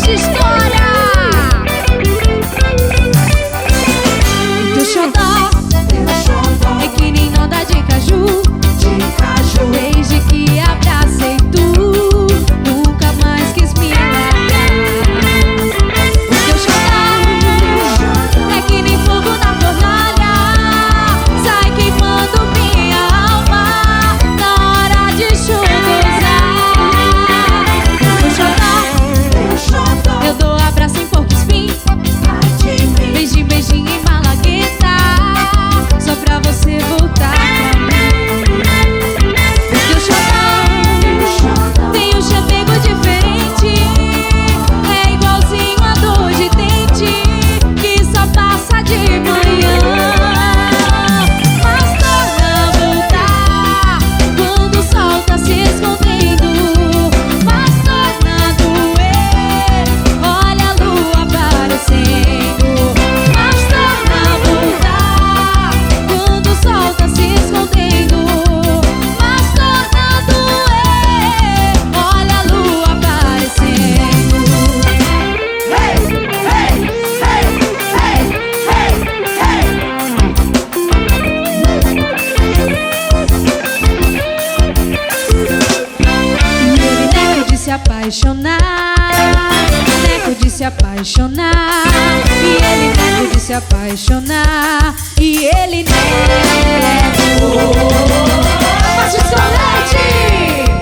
de história. Teu xodó é que nem noda de caju. Desde que abracei tu, nunca mais quis me largar. O teu xodó é que nem fogo na fornalha, sai queimando minha alma na hora de chugosar. O xodó, eu dou abraço em pouco espinho, beijinho, beijinho em malagueta, só pra você voltar pra mim. Tem um chamego diferente, é igualzinho a dor de dente que só passa de manhã, mas torna a voltar quando o sol tá se escondendo, mas torna a doer, olha a lua aparecendo, mas torna a voltar quando o sol tá se escondendo, mas torna a doer, olha a lua aparecendo. Neco de se apaixonar, e ele neco de se apaixonar, e ele neco. Mas o Solete!